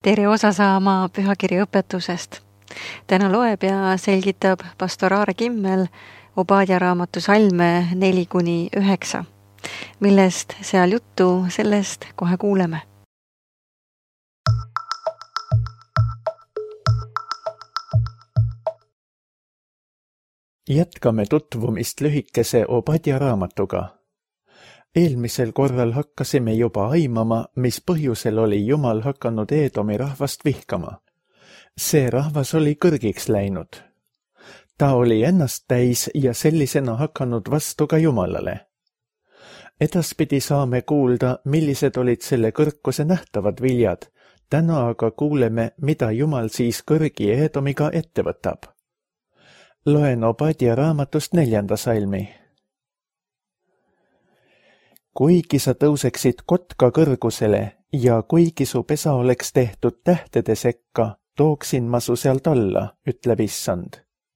tere osa saama pühakirja õpetusest. Täna loeb ja selgitab pastor Aare Kimmel Obadja raamatu salme 4-9, millest seal juttu, sellest kohe kuuleme. Jätkame tutvumist lühikese Obadja raamatuga. Eelmisel korral hakkasime juba aimama, mis põhjusel oli Jumal hakanud Eedomi rahvast vihkama. See rahvas oli kõrgiks läinud. Ta oli ennast täis ja sellisena hakanud vastu ka Jumalale. Edaspidi saame kuulda, millised olid selle kõrkuse nähtavad viljad. Täna aga kuuleme, mida Jumal siis kõrgi Eedomiga ette võtab. Loen Obadja raamatust 4. salmi. Kuigi sa tõuseksid kotka kõrgusele ja kuigi su pesa oleks tehtud tähtede sekka, tooksin ma su sealt alla, ütleb Issand.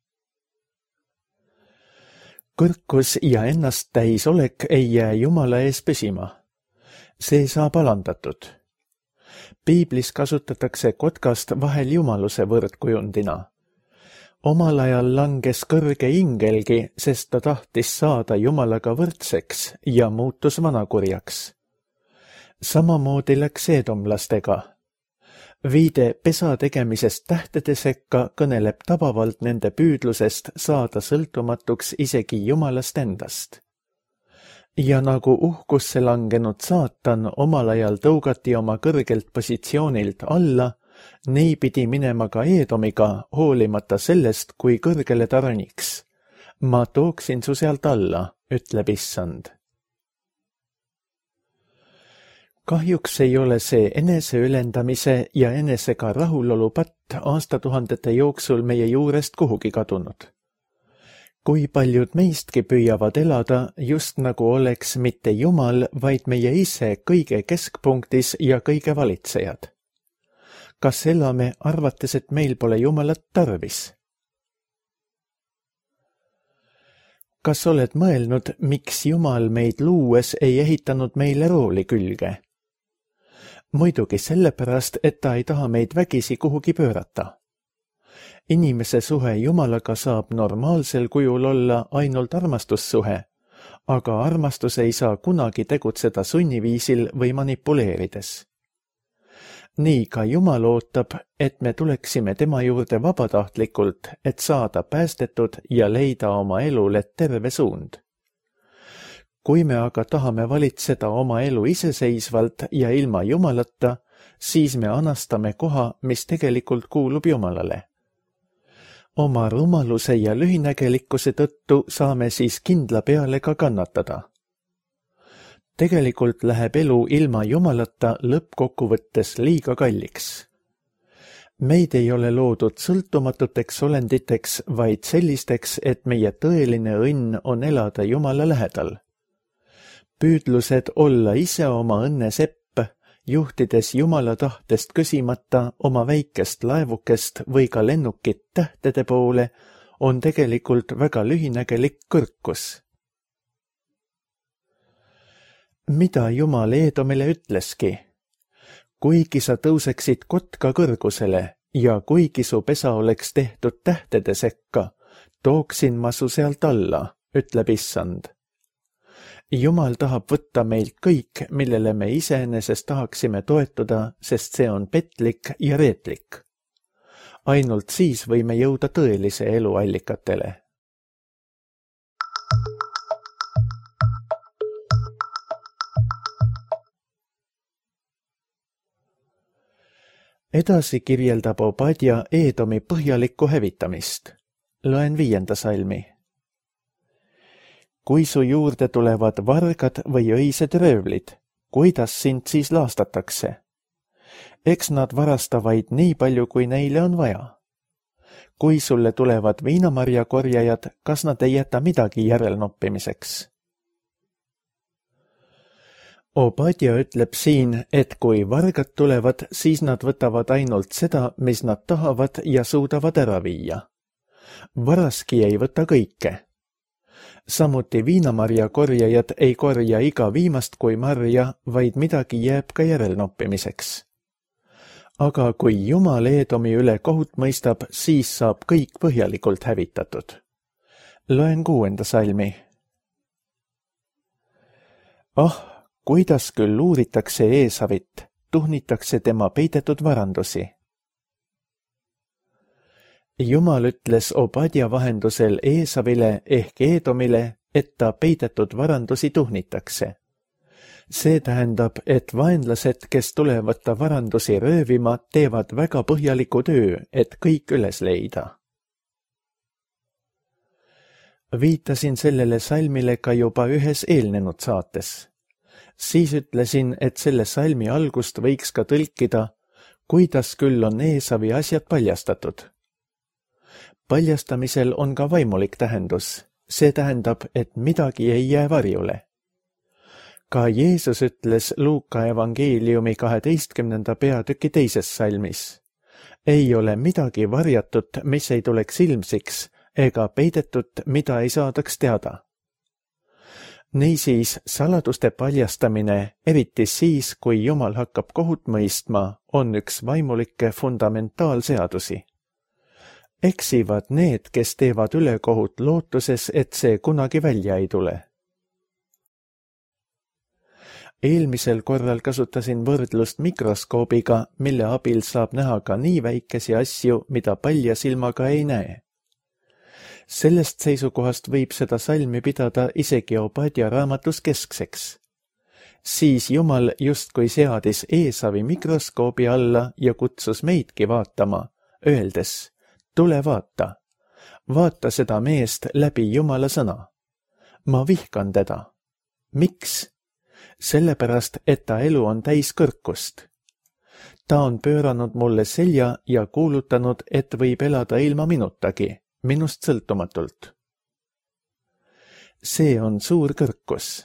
Kõrkus ja ennast täis olek ei jää Jumala ees püsima. See saab alandatud. Piiblis kasutatakse kotkast vahel jumaluse võrdkujundina. Omal ajal langes kõrge ingelgi, sest ta tahtis saada Jumalaga võrdseks ja muutus vanakurjaks. Samamoodi läks eedomlastega. Viide pesa tegemisest tähtede sekka kõneleb tabavalt nende püüdlusest saada sõltumatuks isegi Jumalast endast. Ja nagu uhkusse langenud saatan omal ajal tõugati oma kõrgelt positsioonilt alla, nii pidi minema ka Eedomiga, hoolimata sellest, kui kõrgele ta roniks. Ma tooksin su sealt alla, ütleb Issand. Kahjuks ei ole see eneseülendamise ja enesega rahulolu patt aastatuhandete jooksul meie juurest kuhugi kadunud. Kui paljud meistki püüavad elada, just nagu oleks mitte Jumal, vaid meie ise kõige keskpunktis ja kõige valitsejad. Kas elame, arvates, et meil pole Jumalat tarvis? Kas oled mõelnud, miks Jumal meid luues ei ehitanud meile rooli külge? Muidugi sellepärast, et ta ei taha meid vägisi kuhugi pöörata. Inimese suhe Jumalaga saab normaalsel kujul olla ainult armastussuhe, aga armastus ei saa kunagi tegutseda sunniviisil või manipuleerides. Nii ka Jumal ootab, et me tuleksime tema juurde vabatahtlikult, et saada päästetud ja leida oma elule terve suund. Kui me aga tahame valitseda oma elu iseseisvalt ja ilma Jumalata, siis me anastame koha, mis tegelikult kuulub Jumalale. Oma rumaluse ja lühinägelikkuse tõttu saame siis kindla peale ka kannatada. Tegelikult läheb elu ilma Jumalata lõppkokkuvõttes liiga kalliks. Meid ei ole loodud sõltumatuteks olenditeks, vaid sellisteks, et meie tõeline õnn on elada Jumala lähedal. Püüdlused olla ise oma õnne sepp, juhtides Jumala tahtest küsimata oma väikest laevukest või ka lennukit tähtede poole, on tegelikult väga lühinägelik kõrkus. Mida Jumal Eedomile ütleski? Kuigi sa tõuseksid kotka kõrgusele ja kuigi su pesa oleks tehtud tähtede sekka, tooksin ma su sealt alla, ütleb Issand. Jumal tahab võtta meilt kõik, millele me iseenesest tahaksime toetuda, sest see on petlik ja reetlik. Ainult siis võime jõuda tõelise elu allikatele. Edasi kirjeldab Obadja Eedomi põhjalikku hävitamist. Loen 5. salmi. Kui su juurde tulevad vargad või öised röövlid, kuidas sind siis laastatakse? Eks nad varastavaid nii palju, kui neile on vaja. Kui sulle tulevad viinamarjakorjajad, kas nad ei jäta midagi järelnoppimiseks? Obadja ütleb siin, et kui vargad tulevad, siis nad võtavad ainult seda, mis nad tahavad ja suudavad ära viia. Varaski ei võta kõike. Samuti viinamarja korjajad ei korja iga viimast kui marja, vaid midagi jääb ka järelnoppimiseks. aga kui Jumal Eedomi üle kohut mõistab, siis saab kõik põhjalikult hävitatud. Loen 6. salmi. Kuidas küll uuritakse Eesavit, tuhnitakse tema peidetud varandusi. Jumal ütles Obadja vahendusel Eesavile ehk Eedomile, et ta peidetud varandusi tuhnitakse. See tähendab, et vaenlased, kes tulevad ta varandusi röövima, teevad väga põhjaliku töö, et kõik üles leida. Viitasin sellele salmile ka juba ühes eelnenud saates. Siis ütlesin, et selle salmi algust võiks ka tõlkida, kuidas küll on Eesavi asjad paljastatud. Paljastamisel on ka vaimulik tähendus. See tähendab, et midagi ei jää varjule. Ka Jeesus ütles Luuka evangeeliumi 12. peatüki 2. salmis. Ei ole midagi varjatut, mis ei tuleks ilmsiks, ega peidetut, mida ei saadaks teada. Niisiis, saladuste paljastamine, eriti siis, kui Jumal hakkab kohut mõistma, on üks vaimulikke fundamentaalseadusi. Eksivad need, kes teevad ülekohut lootuses, et see kunagi välja ei tule. Eelmisel korral kasutasin võrdlust mikroskoobiga, mille abil saab näha ka nii väikesi asju, mida palja silmaga ei näe. Sellest seisukohast võib seda salmi pidada isegi Obadja raamatus keskseks. Siis Jumal justkui seadis Eesavi mikroskoobi alla ja kutsus meidki vaatama, öeldes: tule vaata. Vaata seda meest läbi Jumala sõna. Ma vihkan teda. Miks? Sellepärast, et ta elu on täis kõrkust. Ta on pööranud mulle selja ja kuulutanud, et võib elada ilma minutagi, minust sõltumatult. See on suur kõrkus.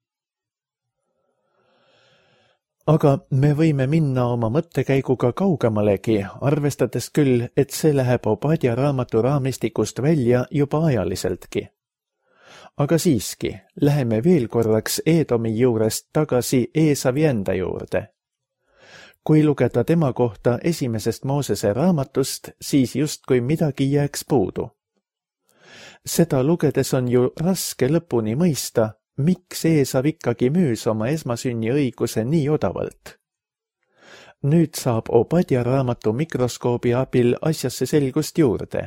Aga me võime minna oma mõttekäiguga kaugemalegi, arvestades küll, et see läheb Obadja raamatu raamistikust välja juba ajaliseltki. Aga siiski, läheme veel korraks Eedomi juurest tagasi Eesavi enda juurde. Kui lugeda tema kohta 1. Moosese raamatust, siis justkui midagi jääks puudu. Seda lugedes on ju raske lõpuni mõista, miks Eesav ikkagi müüs oma esmasünni õiguse nii odavalt. Nüüd saab Obadja raamatu mikroskoobi abil asjasse selgust juurde.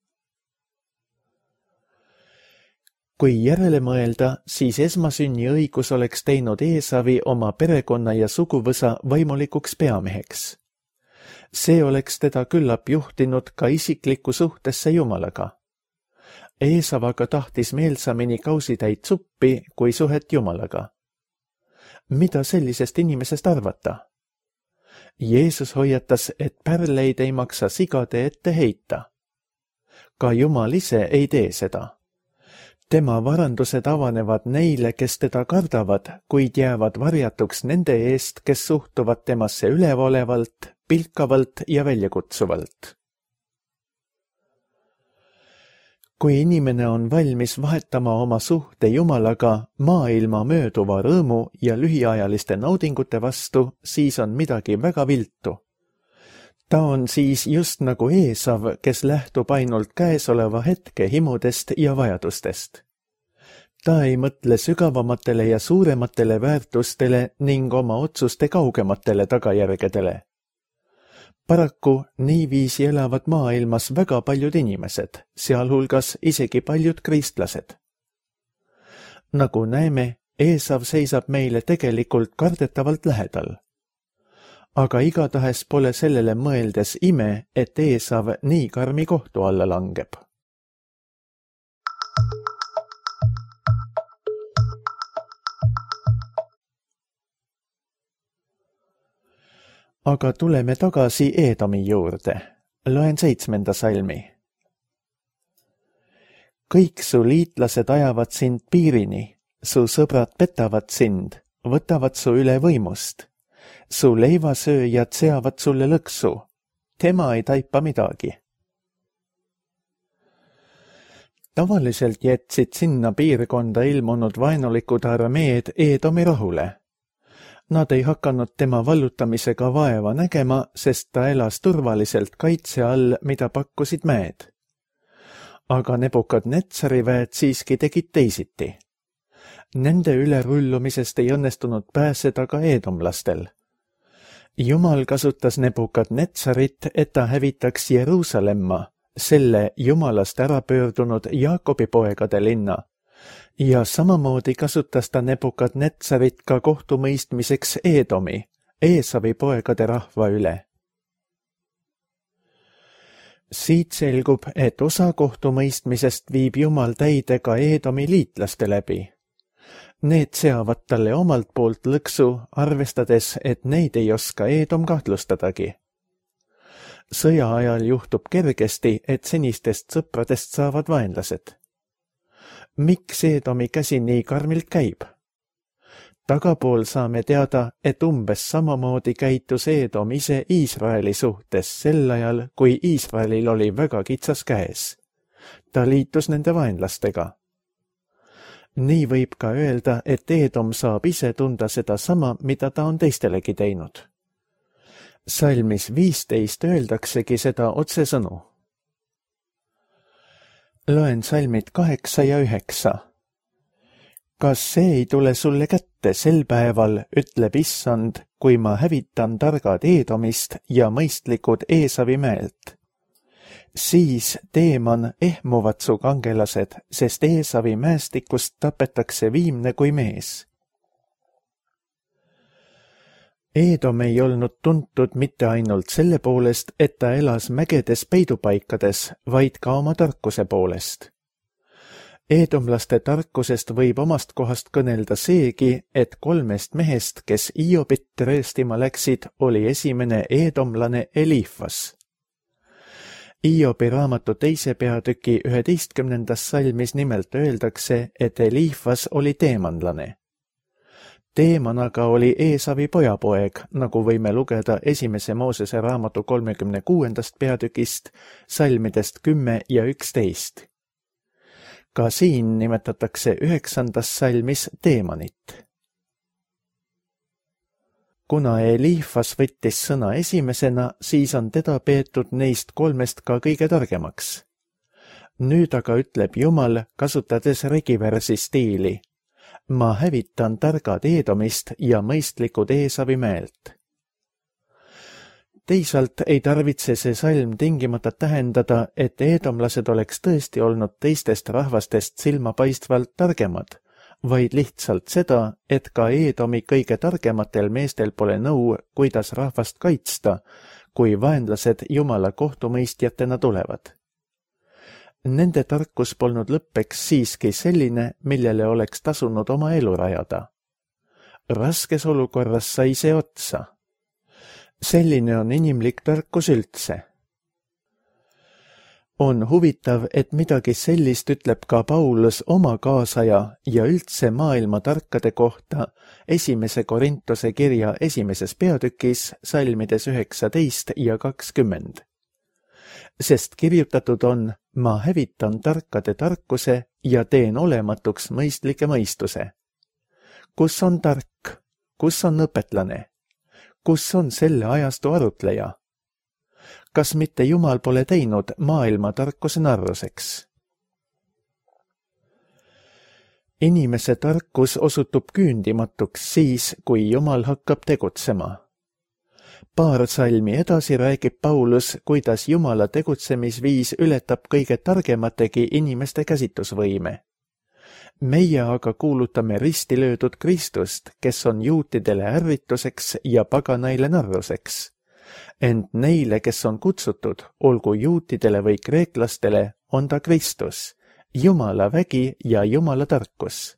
Kui järele mõelda, siis esmasünni õigus oleks teinud Eesavi oma perekonna ja suguvõsa vaimulikuks peameheks. See oleks teda küllap juhtinud ka isiklikku suhtesse Jumalaga. Eesav aga tahtis meelsamini kausitäit suppi kui suhet Jumalaga. Mida sellisest inimesest arvata? Jeesus hoiatas, et pärleid ei maksa sigade ette heita. Ka Jumal ise ei tee seda. Tema varandused avanevad neile, kes teda kardavad, kuid jäävad varjatuks nende eest, kes suhtuvad temasse üleolevalt, pilkavalt ja väljakutsuvalt. Kui inimene on valmis vahetama oma suhte Jumalaga maailma mööduva rõõmu ja lühiajaliste naudingute vastu, siis on midagi väga viltu. Ta on siis just nagu Eesav, kes lähtub ainult käesoleva hetke himudest ja vajadustest. Ta ei mõtle sügavamatele ja suurematele väärtustele ning oma otsuste kaugematele tagajärgedele. Paraku niiviisi elavad maailmas väga paljud inimesed, sealhulgas isegi paljud kristlased. Nagu näeme, Eesav seisab meile tegelikult kardetavalt lähedal. Aga igatahes pole sellele mõeldes ime, et Eesav nii karmi kohtu alla langeb. Aga tuleme tagasi Eedomi juurde. Loen 7. salmi. Kõik su liitlased ajavad sind piirini, su sõbrad petavad sind, võtavad su üle võimust. Su leivasööjad seavad sulle lõksu. Tema ei taipa midagi. Tavaliselt jätsid sinna piirkonda ilmunud vaenulikud armeed Eedomi rahule. Nad ei hakanud tema vallutamisega vaeva nägema, sest ta elas turvaliselt kaitse all, mida pakkusid mäed. Aga Nebukadnetsari väed siiski tegid teisiti. Nende ülerullumisest ei õnnestunud pääseda ka eedomlastel. Jumal kasutas Nebukadnetsarit, et ta hävitaks Jeruusalemma, selle Jumalast ära pöördunud Jaakobi poegade linna. Ja samamoodi kasutas ta Nebukadnetsarit ka kohtumõistmiseks Eedomi, Eesavi poegade rahva üle. Siit selgub, et osa kohtumõistmisest viib Jumal täide ka Eedomi liitlaste läbi. Need seavad talle omalt poolt lõksu, arvestades, et neid ei oska Eedom kahtlustadagi. Sõja ajal juhtub kergesti, et senistest sõpradest saavad vaenlased. Miks Eedomi käsi nii karmilt käib? Tagapool saame teada, et umbes samamoodi käitus Eedom ise Iisraeli suhtes sel ajal, kui Iisraelil oli väga kitsas käes. Ta liitus nende vaenlastega. Nii võib ka öelda, et Eedom saab ise tunda seda sama, mida ta on teistelegi teinud. Salmis 15 öeldaksegi seda otsesõnu. Loen salmid 8 ja 9. Kas see ei tule sulle kätte sel päeval, ütleb Issand, kui ma hävitan targad Eedomist ja mõistlikud Eesavi mäelt? Siis Teeman ehmuvad su kangelased, sest Eesavi mäestikust tapetakse viimne kui mees. Eedom ei olnud tuntud mitte ainult selle poolest, et ta elas mägedes peidupaikades, vaid ka oma tarkuse poolest. Eedomlaste tarkusest võib omast kohast kõnelda seegi, et 3 mehest, kes Iobit rööstima läksid, oli esimene eedomlane Eliifas. Iobi raamatu 2. peatüki 11. salmis nimelt öeldakse, et Eliifas oli teemanlane. Teeman aga oli Eesavi pojapoeg, nagu võime lugeda 1. Moosese raamatu 36. peatükist, salmidest 10 ja 11. Ka siin nimetatakse 9. salmis Teemanit. Kuna Eliifas võttis sõna esimesena, siis on teda peetud neist 3 ka kõige targemaks. Nüüd aga ütleb Jumal, kasutades regiversi stiili: ma hävitan targad Eedomist ja mõistlikud Eesavi mäelt. Teisalt ei tarvitse see salm tingimata tähendada, et eedomlased oleks tõesti olnud teistest rahvastest silmapaistvalt targemad, vaid lihtsalt seda, et ka Eedomi kõige targematel meestel pole nõu, kuidas rahvast kaitsta, kui vaenlased Jumala kohtumõistjatena tulevad. Nende tarkus polnud lõppeks siiski selline, millele oleks tasunud oma elu rajada. Raskes olukorras sai see otsa. Selline on inimlik tarkus üldse. On huvitav, et midagi sellist ütleb ka Paulus oma kaasaja ja üldse maailma tarkade kohta 1. Korintuse kirja 1. peatükis, salmides 19 ja 20. Sest kirjutatud on: ma hävitan tarkade tarkuse ja teen olematuks mõistlike mõistuse. Kus on tark? Kus on õpetlane? Kus on selle ajastu arutleja? Kas mitte Jumal pole teinud maailma tarkuse narruseks? Inimese tarkus osutub küündimatuks siis, kui Jumal hakkab tegutsema. Paar salmi edasi räägib Paulus, kuidas Jumala tegutsemisviis ületab kõige targemategi inimeste käsitusvõime. Meie aga kuulutame risti löödud Kristust, kes on juutidele ärrituseks ja paganaile narruseks. Ent neile, kes on kutsutud, olgu juutidele või kreeklastele, on ta Kristus, Jumala vägi ja Jumala tarkus.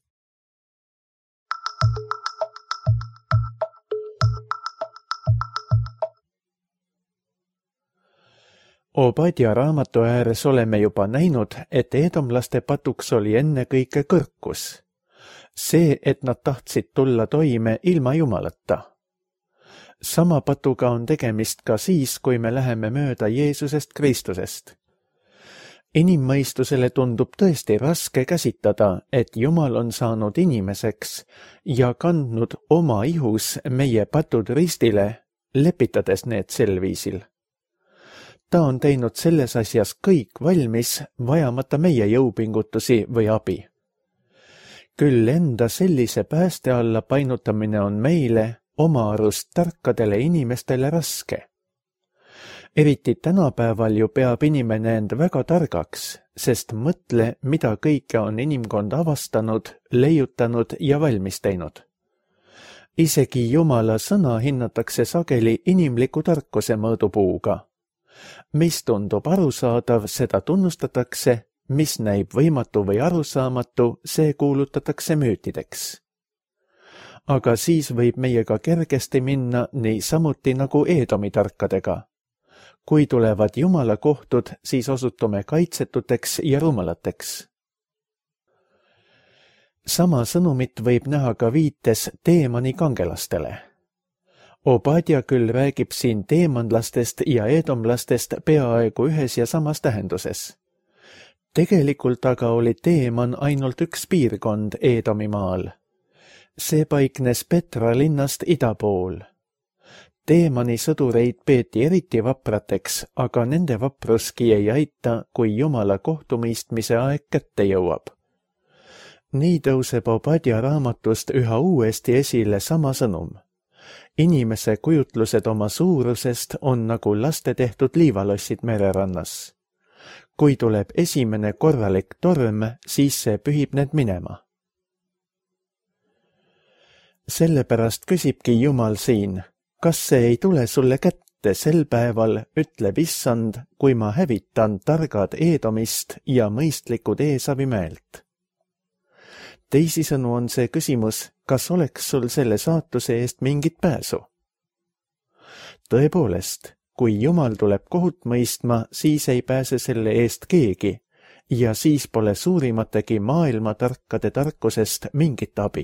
Obadja raamatu ääres oleme juba näinud, et eedomlaste patuks oli ennekõike kõrkus. See, et nad tahtsid tulla toime ilma Jumalata. Sama patuga on tegemist ka siis, kui me läheme mööda Jeesusest Kristusest. Inimmõistusele tundub tõesti raske käsitada, et Jumal on saanud inimeseks ja kandnud oma ihus meie patud ristile, lepitades need sel viisil. Ta on teinud selles asjas kõik valmis, vajamata meie jõupingutusi või abi. Küll enda sellise pääste alla painutamine on meile, oma arust tarkadele inimestele raske. Eriti tänapäeval ju peab inimene end väga targaks, sest mõtle, mida kõike on inimkond avastanud, leiutanud ja valmis teinud. Isegi Jumala sõna hinnatakse sageli inimliku tarkuse mõõdupuuga. Mis tundub arusaadav, seda tunnustatakse, mis näib võimatu või arusaamatu, see kuulutatakse müütideks. Aga siis võib meiega kergesti minna nii samuti nagu Eedomi tarkadega. Kui tulevad Jumala kohtud, siis osutume kaitsetuteks ja rumalateks. Sama sõnumit võib näha ka viites Teemani kangelastele. Obadja küll räägib siin teemanlastest ja eedomlastest peaaegu ühes ja samas tähenduses. Tegelikult aga oli Teeman ainult üks piirkond Eedomi maal. See paiknes Petra linnast ida pool. Teemani sõdureid peeti eriti vaprateks, aga nende vapruski ei aita, kui Jumala kohtumõistmise aeg kätte jõuab. Nii tõuseb Obadja raamatust üha uuesti esile sama sõnum. Inimese kujutlused oma suurusest on nagu laste tehtud liivalossid mererannas. Kui tuleb esimene korralik torm, siis see pühib need minema. Sellepärast küsibki Jumal siin, kas see ei tule sulle kätte sel päeval, ütleb Issand, kui ma hävitan targad Eedomist ja mõistlikud Eesavi mäelt. Teisisõnu on see küsimus, kas oleks sul selle saatuse eest mingit pääsu? Tõepoolest, kui Jumal tuleb kohut mõistma, siis ei pääse selle eest keegi ja siis pole suurimategi maailma tarkade tarkusest mingit abi.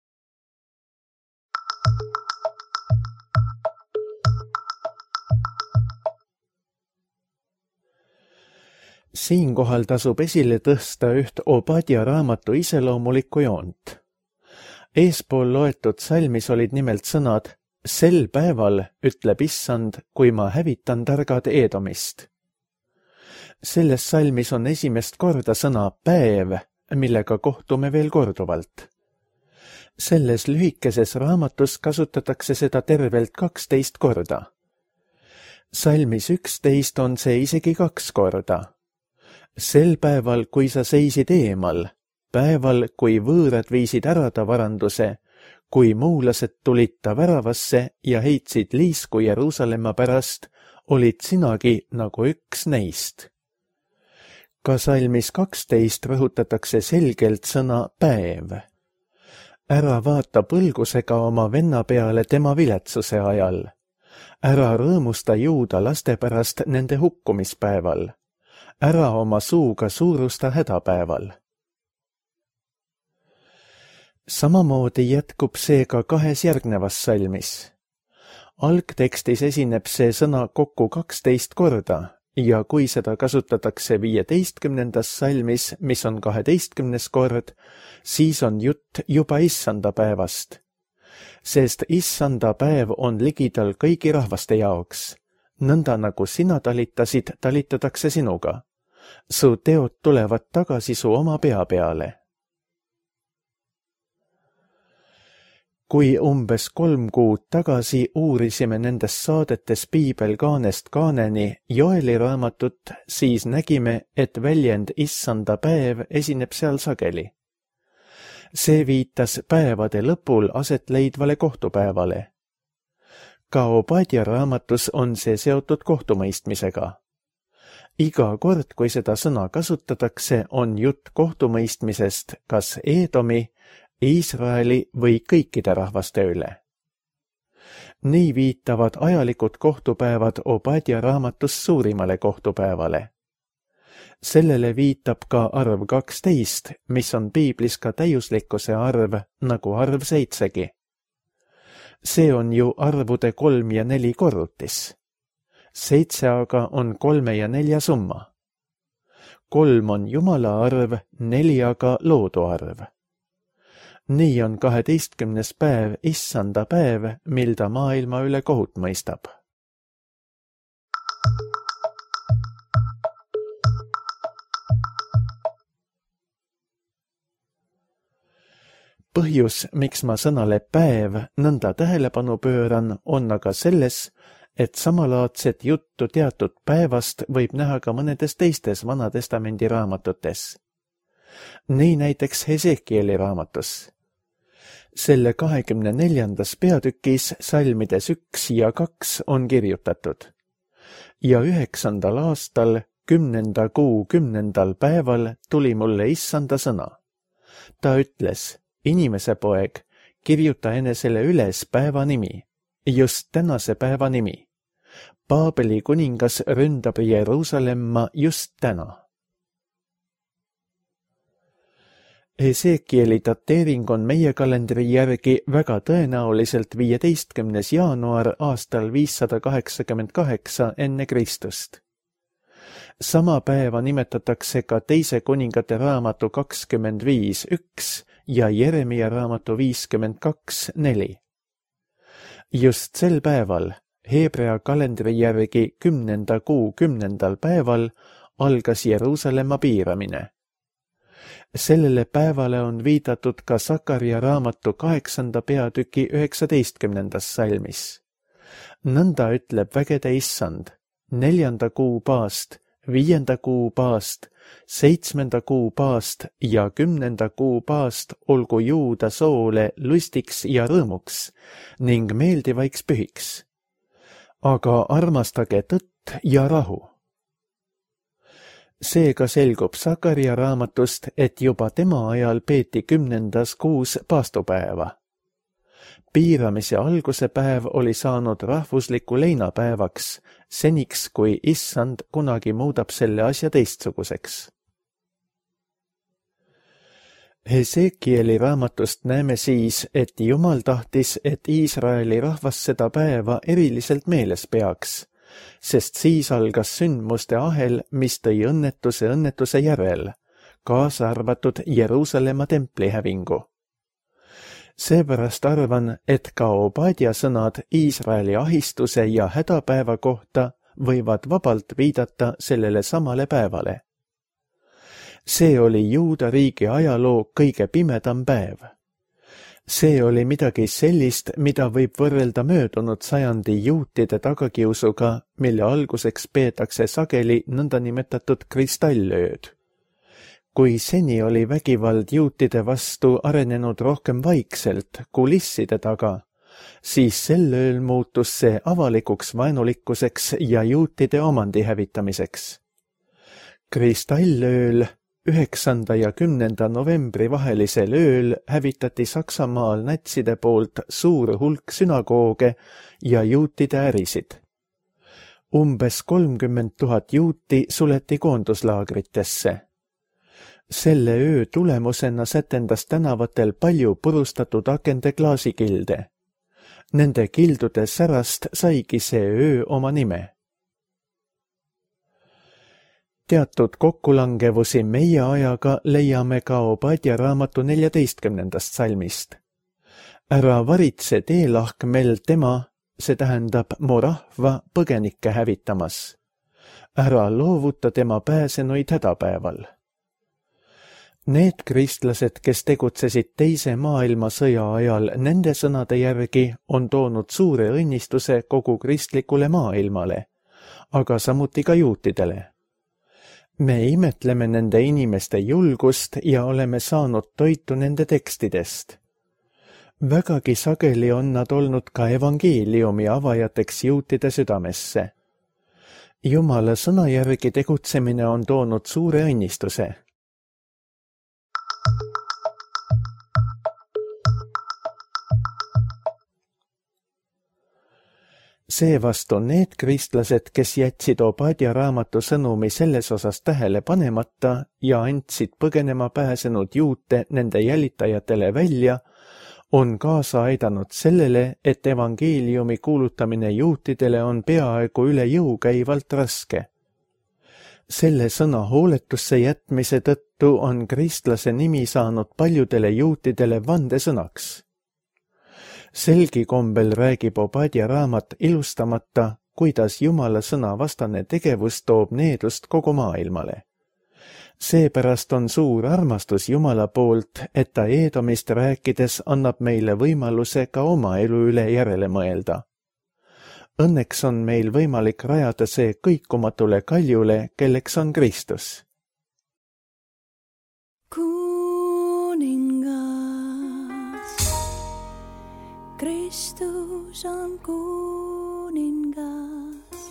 Siinkohal tasub esile tõsta üht Obadja raamatu iseloomulikku joont. Eespool loetud salmis olid nimelt sõnad "Sel päeval, ütleb Issand, kui ma hävitan targad Eedomist". Selles salmis on esimest korda sõna päev, millega kohtume veel korduvalt. Selles lühikeses raamatus kasutatakse seda tervelt 12 korda. Salmis 11 on see isegi 2 korda. Sel päeval, kui sa seisid eemal, päeval, kui võõrad viisid ära ta varanduse, kui muulased tulid ta väravasse ja heitsid liisku Jeruusalemma pärast, olid sinagi nagu üks neist. Ka salmis 12 rõhutatakse selgelt sõna päev. Ära vaata põlgusega oma venna peale tema viletsuse ajal. Ära rõõmusta juuda laste pärast nende hukkumispäeval. Ära oma suuga suurusta hädapäeval. Samamoodi jätkub see ka 2 järgnevas salmis. Algtekstis esineb see sõna kokku 12 korda ja kui seda kasutatakse 15. salmis, mis on 12. kord, siis on jutt juba Issanda päevast. Sest Issanda päev on ligidal kõigi rahvaste jaoks. Nõnda nagu sina talitasid, talitatakse sinuga. Su teod tulevad tagasi su oma pea peale. Kui umbes 3 kuud tagasi uurisime nendes saadetes Piibel kaanest kaaneni Joeli raamatut, siis nägime, et väljend Issanda päev esineb seal sageli. See viitas päevade lõpul aset leidvale kohtupäevale. Ka Obadja raamatus on see seotud kohtumõistmisega. Iga kord, kui seda sõna kasutatakse, on jutt kohtumõistmisest kas Eedomi, Iisraeli või kõikide rahvaste üle. Nii viitavad ajalikud kohtupäevad Obadja raamatus suurimale kohtupäevale. Sellele viitab ka arv 12, mis on piiblis ka täiuslikkuse arv, nagu arv 7. See on ju arvude 3 ja 4 korrutis. 7 aga on 3 ja 4 summa. 3 on Jumala arv, 4 aga loodu arv. Nii on 12. päev issanda päev, mil ta maailma üle kohut mõistab. Põhjus, miks ma sõnale päev nõnda tähelepanu pööran, on aga selles, et samalaadset juttu teatud päevast võib näha ka mõnedes teistes Vanatestamendi raamatutes. Nii näiteks Hesekieli raamatus. Selle 24. peatükis salmides 1 ja 2 on kirjutatud. Ja 9. aastal, 10. kuu 10. päeval tuli mulle issanda sõna. Ta ütles, inimese poeg, kirjuta enesele üles päeva nimi, just tänase päeva nimi. Paabeli kuningas ründab Jeruusalemma just täna. Hesekieli dateering on meie kalendri järgi väga tõenäoliselt 15. jaanuar aastal 588 enne Kristust. Sama päeva nimetatakse ka teise kuningate raamatu 25.1 ja Jeremia raamatu 52.4. Just sel päeval, Heebrea kalendri järgi 10. kuu 10. päeval, algas Jeruusalemma piiramine. Sellele päevale on viidatud ka Sakaria raamatu 8. peatüki 19. salmis. Nõnda ütleb vägede issand, 4. kuu paast, 5. kuu paast, 7. kuu paast ja 10. kuu paast olgu Juuda soole lustiks ja rõõmuks ning meeldivaiks pühiks. Aga armastage tõtt ja rahu. Seega selgub Sakaria raamatust, et juba tema ajal peeti 10. kuus paastupäeva. Piiramise alguse päev oli saanud rahvusliku leinapäevaks, seniks kui issand kunagi muudab selle asja teistsuguseks. Hesekieli raamatust näeme siis, et Jumal tahtis, et Iisraeli rahvas seda päeva eriliselt meeles peaks, sest siis algas sündmuste ahel, mis tõi õnnetuse järel, kaasa arvatud Jeruusalemma templi hävingu. Seepärast arvan, et ka Obadja sõnad Iisraeli ahistuse ja hädapäeva kohta võivad vabalt viidata sellele samale päevale. See oli Juuda riigi ajaloo kõige pimedam päev. See oli midagi sellist, mida võib võrrelda möödunud sajandi juutide tagakiusuga, mille alguseks peetakse sageli nõndanimetatud kristallööd. Kui seni oli vägivald juutide vastu arenenud rohkem vaikselt kulisside taga, siis sel ööl muutus see avalikuks vaenulikkuseks ja juutide omandi hävitamiseks. Kristallööl 9. ja 10. novembri vahelisel ööl hävitati Saksamaal natside poolt suur hulk sünagooge ja juutide ärisid. Umbes 30 000 juuti suleti koonduslaagritesse. Selle öö tulemusena sätendas tänavatel palju purustatud akende klaasikilde. Nende kildude särast saigi see öö oma nime. Teatud kokkulangevusi meie ajaga leiame ka Obadja raamatu 14. salmist. Ära varitse teelahkmel tema, see tähendab mu rahva põgenikke hävitamas. Ära loovuta tema pääsenuid hädapäeval. Need kristlased, kes tegutsesid teise maailmasõja ajal nende sõnade järgi, on toonud suure õnnistuse kogu kristlikule maailmale, aga samuti ka juutidele. Me imetleme nende inimeste julgust ja oleme saanud toitu nende tekstidest. Vägagi sageli on nad olnud ka evangeeliumi avajateks juutide südamesse. Jumala sõna järgi tegutsemine on toonud suure õnnistuse. Seevastu need kristlased, kes jätsid Obadja raamatu sõnumi selles osas tähele panemata ja andsid põgenema pääsenud juute nende jälitajatele välja, on kaasa aidanud sellele, et evangeeliumi kuulutamine juutidele on peaaegu üle jõu käivalt raske. Selle sõna hooletusse jätmise tõttu on kristlase nimi saanud paljudele juutidele vandesõnaks. Selgi kombel räägib Obadja raamat ilustamata, kuidas Jumala sõna vastane tegevus toob needust kogu maailmale. Seepärast on suur armastus Jumala poolt, et ta Eedomist rääkides annab meile võimaluse ka oma elu üle järele mõelda. Õnneks on meil võimalik rajada see kõikumatule kaljule, kelleks on Kristus. Kuningas, Kristus on kuningas,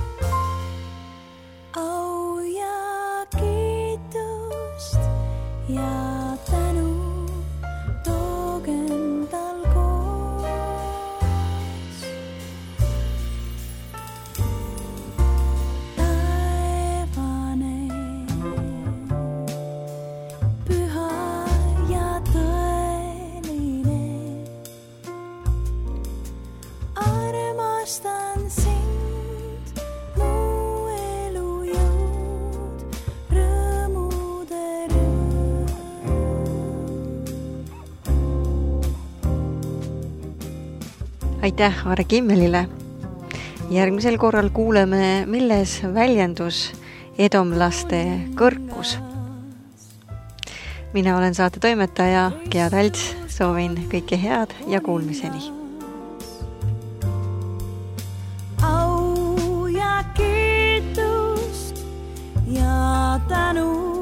au ja kiitust ja tänu toogem tal koos. Taevane, püha ja tõeline, armastan sind, mu elu jõud, rõõmude rõõm. Aitäh Aare Kimmelile! Järgmisel korral kuuleme, milles väljendus edomlaste kõrkus. Mina olen saate toimetaja Gea Talts, soovin kõike head ja kuulmiseni. Au ja kiitust ja tänu